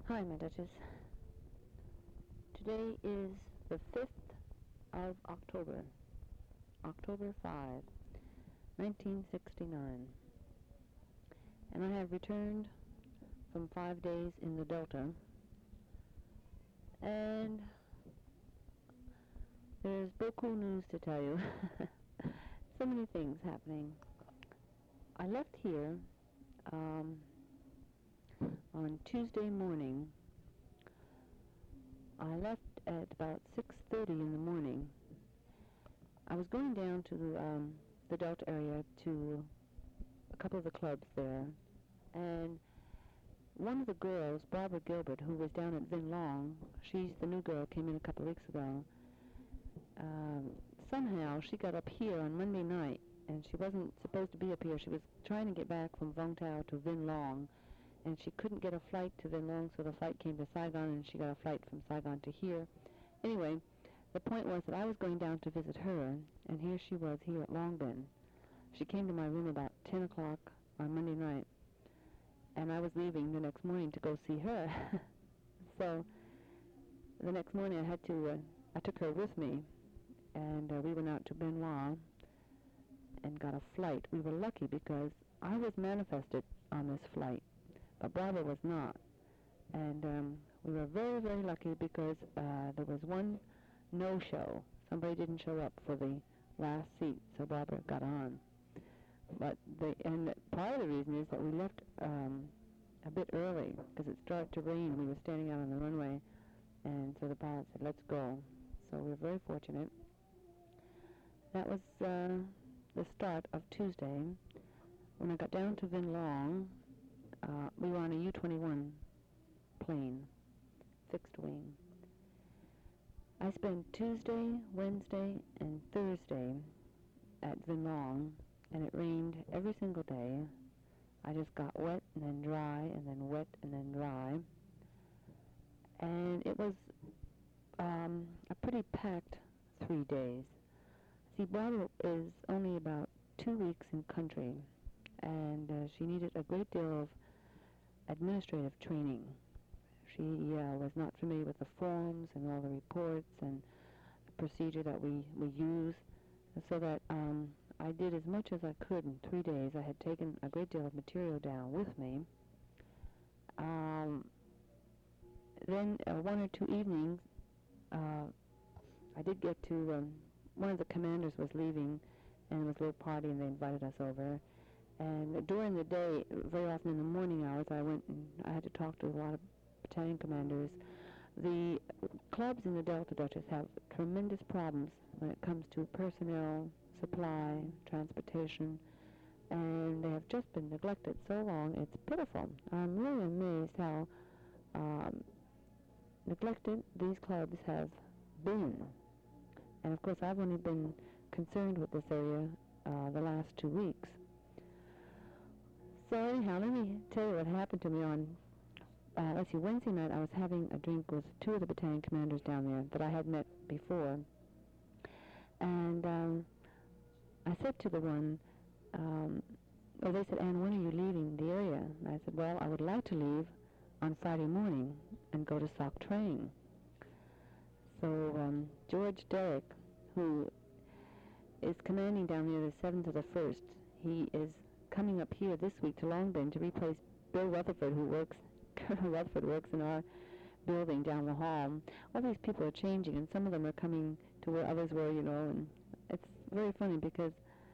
Hi, my Duchess. Today is the 5th of October, October 5, 1969, and I have returned from 5 days in the Delta, and there's beaucoup news to tell you. So many things happening. I left here on Tuesday morning. I left at about 6:30 in the morning. I was going down to the Delta area to a couple of the clubs there, and one of the girls, Barbara Gilbert, who was down at Vin Long, she's the new girl, came in a couple of weeks ago. Somehow she got up here on Monday night, and she wasn't supposed to be up here. She was trying to get back from Vung Tau to Vin Long, and she couldn't get a flight to Vin Long, so the flight came to Saigon, and she got a flight from Saigon to here. Anyway, the point was that I was going down to visit her, and here she was here at Long Bin. She came to my room about 10 o'clock on Monday night, and I was leaving the next morning to go see her. So the next morning I took her with me, and we went out to Benoit and got a flight. We were lucky because I was manifested on this flight, but Barbara was not. And we were very, very lucky because there was one no-show. Somebody didn't show up for the last seat, so Barbara got on. But part of the reason is that we left a bit early because it started to rain. We were standing out on the runway, and so the pilot said, "Let's go." So we were very fortunate. That was the start of Tuesday. When I got down to Vin Long, we were on a U-21 plane, fixed wing. I spent Tuesday, Wednesday, and Thursday at Vin Long, and it rained every single day. I just got wet and then dry and then wet and then dry. And it was a pretty packed 3 days. See, Barbara is only about 2 weeks in country, and she needed a great deal of administrative training. She was not familiar with the forms and all the reports and the procedure that we use, so that I did as much as I could in 3 days. I had taken a great deal of material down with me. Then 1 or 2 evenings, I did get to, one of the commanders was leaving, and there was a little party, and they invited us over. And during the day, very often in the morning hours, I had to talk to a lot of battalion commanders. The clubs in the Delta, Duchess, have tremendous problems when it comes to personnel, supply, transportation, and they have just been neglected so long, it's pitiful. I'm really amazed how neglected these clubs have been. And of course, I've only been concerned with this area the last 2 weeks. So anyhow, let me tell you what happened to me on, Wednesday night I was having a drink with 2 of the battalion commanders down there that I had met before. And I said to the one, they said, "Anne, when are you leaving the area?" And I said, "Well, I would like to leave on Friday morning and go to Sac Train." So George Derrick, who is commanding down there the 7th of the 1st, he is coming up here this week to Long Bin to replace Bill Rutherford, Colonel Rutherford works in our building down the hall. All these people are changing, and some of them are coming to where others were, and it's very funny because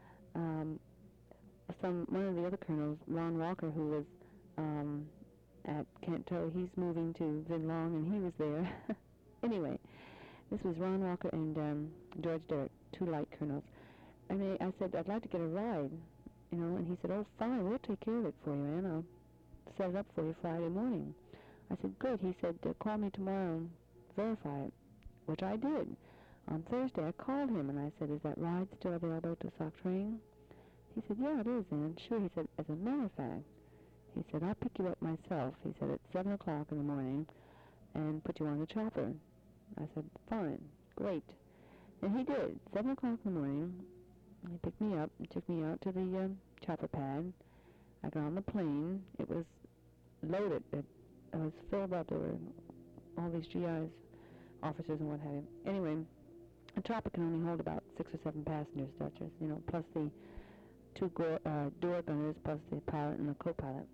one of the other colonels, Ron Walker, who was at Canto, he's moving to Vin Long, and he was there. Anyway, this was Ron Walker and George Derrick, 2 light colonels. And I said, "I'd like to get a ride," and he said, "Oh, fine, we'll take care of it for you, Ann. I'll set it up for you Friday morning." I said, "Good." He said, "Call me tomorrow and verify it," which I did. On Thursday, I called him, and I said, "Is that ride still available to Sac Train?" He said, "Yeah, it is, Ann." "Sure." He said, "As a matter of fact," he said, "I'll pick you up myself," he said, "at 7 o'clock in the morning and put you on the chopper." I said, "Fine, great." And he did. 7 o'clock in the morning, he picked me up and took me out to the chopper pad. I got on the plane. It was loaded. was filled up. There were all these GIs, officers and what have you. Anyway, a chopper can only hold about 6 or 7 passengers, Duchess, plus the two door gunners, plus the pilot and the co-pilot.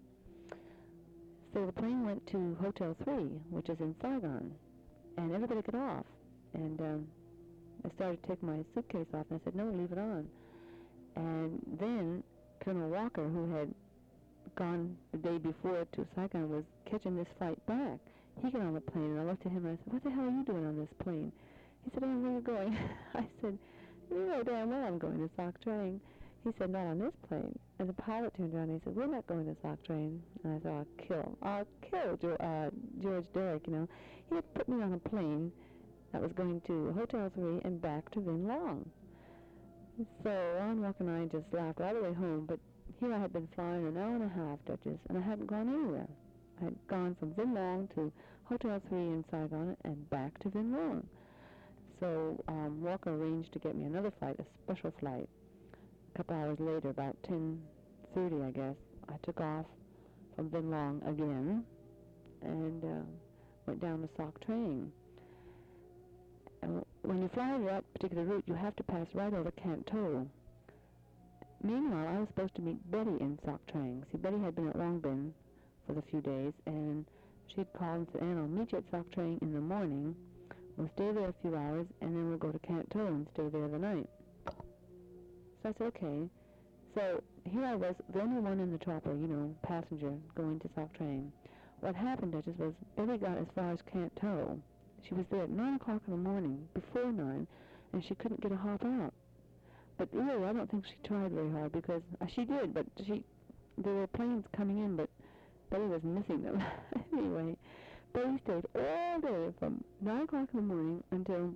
So the plane went to Hotel 3, which is in Saigon, and everybody got off. And I started to take my suitcase off, and I said, no, leave it on. And then Colonel Walker, who had gone the day before to Saigon, was catching this flight back. He got on the plane, and I looked at him, and I said, what the hell are you doing on this plane? He said, oh, where are you going? I said, you know damn well I'm going to Soc Train. He said, not on this plane. And the pilot turned around and he said, we're not going to Soc Train. And I said, I'll kill George Derrick, He had put me on a plane that was going to Hotel 3 and back to Vin Long. So Ron Walker and I just laughed all the way home, but here I had been flying an hour and a half, Duchess, and I hadn't gone anywhere. I had gone from Vin Long to Hotel 3 in Saigon and back to Vin Long. So Walker arranged to get me another flight, a special flight. A couple hours later, about 10:30, I guess, I took off from Vin Long again and went down the Soc Train. And when you fly that particular route, you have to pass right over Canton. Meanwhile, I was supposed to meet Betty in Soc Train. See, Betty had been at Long Binh for the few days, and she'd called and said, Ann, I'll meet you at Soc Train in the morning. We'll stay there a few hours, and then we'll go to Canton and stay there the night. So I said, okay. So here I was, the only one in the chopper, passenger, going to Soc Train. What happened, Duchess, was Betty got as far as Canton. She was there at 9 o'clock in the morning, before 9, and she couldn't get a hop out. But really, I don't think she tried very hard, because she did, but there were planes coming in, but Betty was missing them. Anyway, Betty stayed all day from 9 o'clock in the morning until,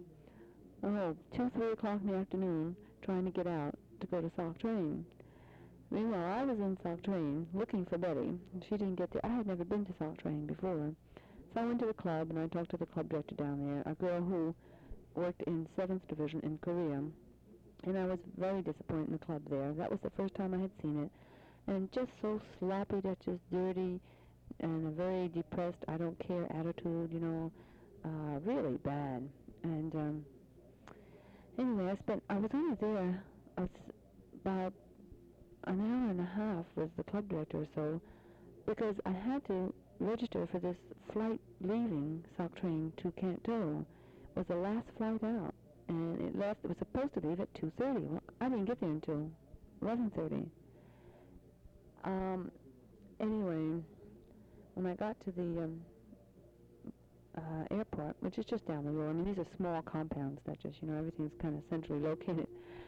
2, 3 o'clock in the afternoon, trying to get out to go to Soc Train. Meanwhile, I was in Soc Train looking for Betty. She didn't get there. I had never been to Soc Train before. So I went to the club, and I talked to the club director down there, a girl who worked in 7th Division in Korea. And I was very disappointed in the club there. That was the first time I had seen it. And just so sloppy, just dirty, and a very depressed, I don't care attitude, really bad. And anyway, I was only there about an hour and a half with the club director or so, because I had to register for this flight leaving Soc Train to Canton. It was the last flight out, and it was supposed to leave at 2:30. Well, I didn't get there until 11:30. Anyway, when I got to the airport, which is just down the road, I mean, these are small compounds that everything's kind of centrally located.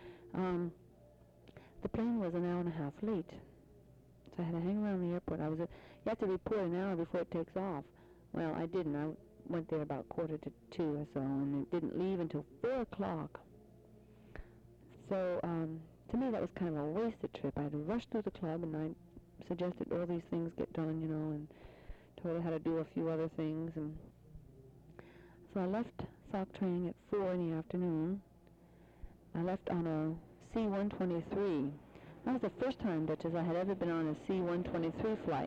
The plane was an hour and a half late, so I had to hang around the airport. You have to report an hour before it takes off. Well, I didn't. I went there about 1:45 or so, and it didn't leave until 4 o'clock. So, to me, that was kind of a wasted trip. I had to rush through the club, and I suggested all these things get done, and told her how to do a few other things. And so I left Soc Train at 4 in the afternoon. I left on a C-123. That was the first time, Duchess, I had ever been on a C-123 flight.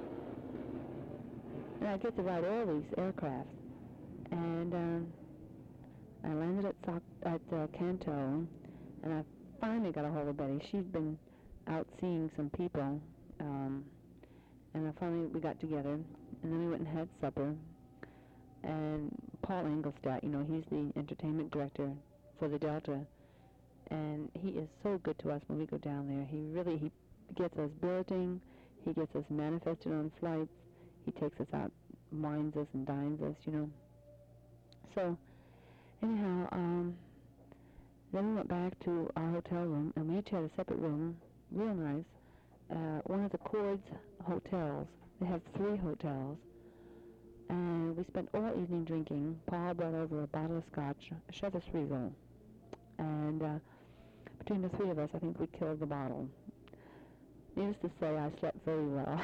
And I get to ride all these aircraft. And I landed at Canton, and I finally got a hold of Betty. She'd been out seeing some people, and we got together, and then we went and had supper. And Paul Engelstadt, he's the entertainment director for the Delta, and he is so good to us when we go down there. He gets us billeting, he gets us manifested on flights, he takes us out, wines us and dines us, So, anyhow, then we went back to our hotel room, and we each had a separate room, real nice. One of the Cords hotels, they have 3 hotels, and we spent all evening drinking. Paul brought over a bottle of scotch, a Chivas Regal, and between the 3 of us, I think we killed the bottle. Needless to say, I slept very well.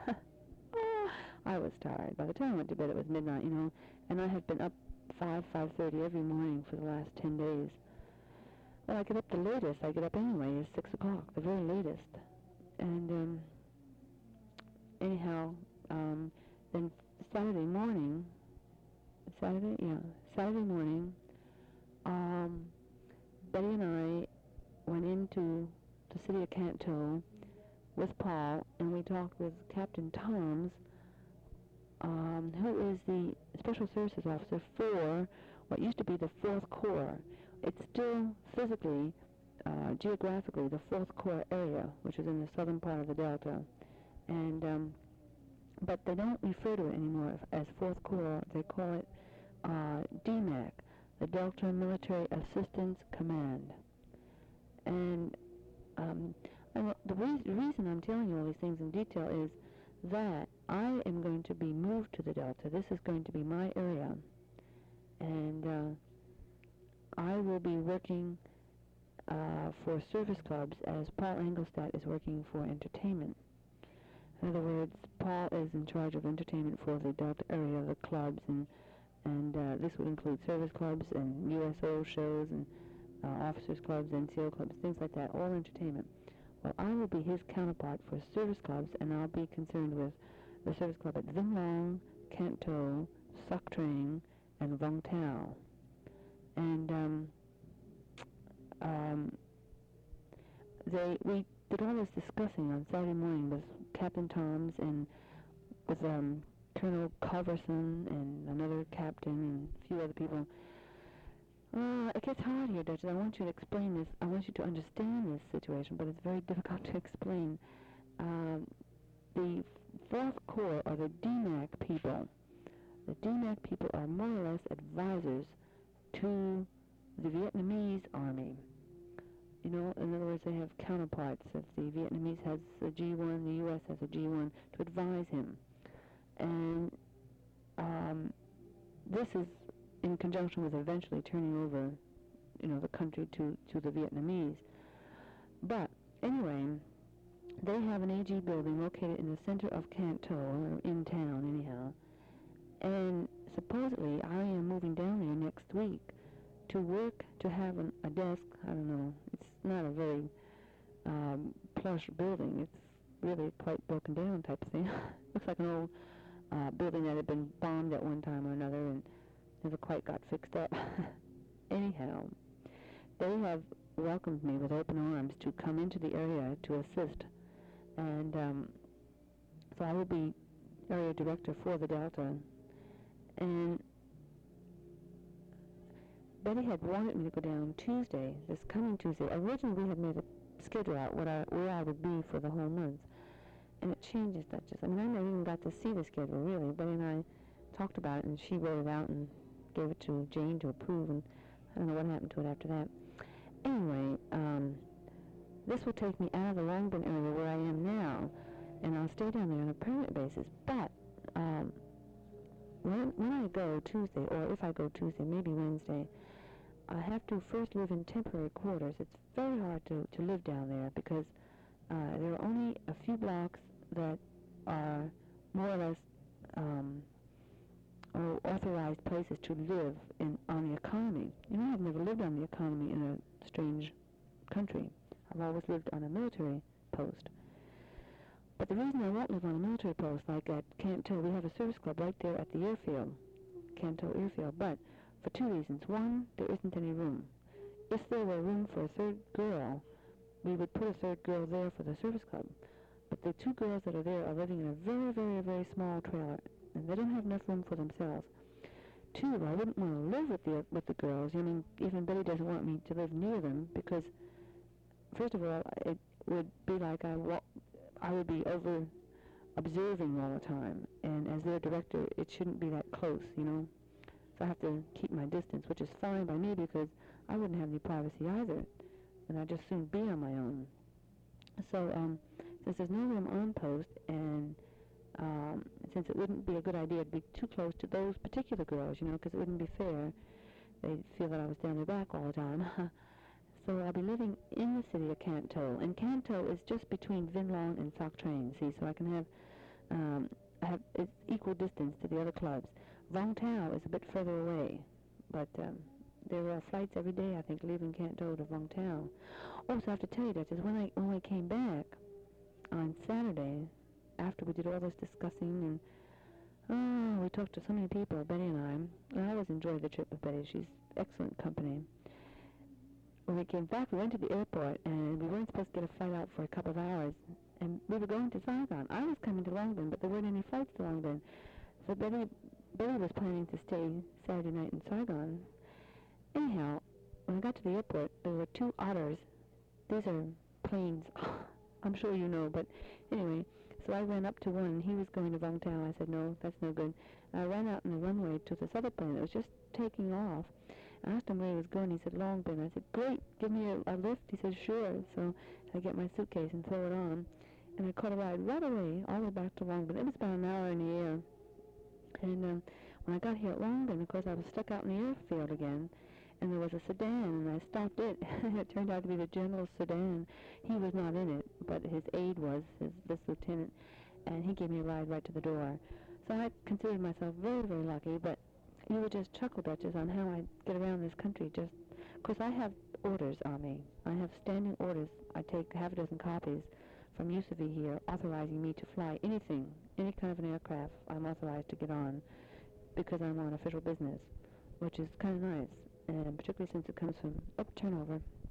I was tired. By the time I went to bed, it was midnight, and I had been up 5:30 every morning for the last 10 days. Well, I get up the latest. I get up anyway, is 6 o'clock, the very latest. And anyhow, then Saturday morning, Saturday morning, Betty and I went into the city of Canto with Paul, and we talked with Captain Toms, who is the Special Services Officer for what used to be the 4th Corps. It's still physically, geographically, the 4th Corps area, which is in the southern part of the Delta. And, but they don't refer to it anymore as 4th Corps. They call it DMAC, the Delta Military Assistance Command. And the reason I'm telling you all these things in detail is that I am going to be moved to the Delta. This is going to be my area. And I will be working for service clubs as Paul Engelstadt is working for entertainment. In other words, Paul is in charge of entertainment for the Delta area, the clubs, and this would include service clubs and USO shows and officers clubs, NCO clubs, things like that, all entertainment. Well, I will be his counterpart for service clubs, and I'll be concerned with the service club at Vinh Long, Canto, Soc Trang, and Vung Tau. And we did all this discussing on Saturday morning with Captain Toms and with Colonel Culverson and another captain and a few other people. It gets hard here, Duchess. I want you to explain this. I want you to understand this situation, but it's very difficult to explain. The 4th Corps are the DMAC people. The DMAC people are more or less advisors to the Vietnamese army. You know, in other words, they have counterparts. If the Vietnamese has a G1, the U.S. has a G1 to advise him. And this is in conjunction with eventually turning over, you know, the country to the Vietnamese. But anyway, they have an AG building located in the center of Canto, or in town anyhow. And supposedly I am moving down there next week to work, to have a desk. I don't know, it's not a very plush building. It's really quite broken down type of thing. Looks like an old building that had been bombed at one time or another and never quite got fixed up. Anyhow, they have welcomed me with open arms to come into the area to assist. And so I will be area director for the Delta. And Betty had wanted me to go down Tuesday, this coming Tuesday. Originally, we had made a schedule out where I would be for the whole month. And it changes, Duchess. I mean, I never even got to see the schedule, really. Betty and I talked about it, and she wrote it out and gave it to Jane to approve, and I don't know what happened to it after that. Anyway, this will take me out of the Longburn area where I am now, and I'll stay down there on a permanent basis. But when I go Tuesday, or if I go Tuesday, maybe Wednesday, I have to first live in temporary quarters. It's very hard to live down there because there are only a few blocks that are more or less authorized places to live on the economy. You know, I've never lived on the economy in a strange country. I've always lived on a military post. But the reason I won't live on a military post, like at Canto, we have a service club right there at the airfield, Canto Airfield, but for two reasons. One, there isn't any room. If there were room for a third girl, we would put a third girl there for the service club. But the two girls that are there are living in a very, very, very small trailer, and they don't have enough room for themselves. Two, I wouldn't want to live with the girls. I mean, even Billy doesn't want me to live near them because, first of all, it would be like I would be over observing all the time, and as their director, it shouldn't be that close, you know. So I have to keep my distance, which is fine by me because I wouldn't have any privacy either, and I'd just soon be on my own. So since there's no room on post, and since it wouldn't be a good idea to be too close to those particular girls, you know, because it wouldn't be fair. They'd feel that I was down their back all the time. So I'll be living in the city of Canto, and Canto is just between Vinh Long and Soc Trang, see, so I can have it's equal distance to the other clubs. Vung Tau is a bit further away, but there are flights every day, I think, leaving Canto to Vung Tau. Also, I have to tell you, Duchess, when I came back on Saturday, after we did all this discussing, Oh, we talked to so many people, Betty and I. I always enjoy the trip with Betty. She's excellent company. When we came back, we went to the airport, and we weren't supposed to get a flight out for a couple of hours. And we were going to Saigon. I was coming to Long Binh, but there weren't any flights to Long Binh. So Betty was planning to stay Saturday night in Saigon. Anyhow, when I got to the airport, there were two otters. These are planes. I'm sure you know, but anyway, so I ran up to one, and he was going to Vung Tau. I said, no, that's no good. I ran out in the runway to this other plane that was just taking off. I asked him where he was going. He said, Long Binh. I said, great, give me a lift. He said, sure. So I get my suitcase and throw it on, and I caught a ride right away, all the way back to Long Binh. It was about an hour in the air. And when I got here at Long Binh, of course, I was stuck out in the airfield again, and there was a sedan, and I stopped it. It turned out to be the general's sedan. He was not in it, but his aide was, this lieutenant, and he gave me a ride right to the door. So I considered myself very, very lucky, but you would just chuckle, Duchess, on how I get around this country. Just, of course, I have orders on me. I have standing orders. I take half a dozen copies from USAV here authorizing me to fly anything, any kind of an aircraft I'm authorized to get on because I'm on official business, which is kind of nice, and particularly since it comes from, turnover.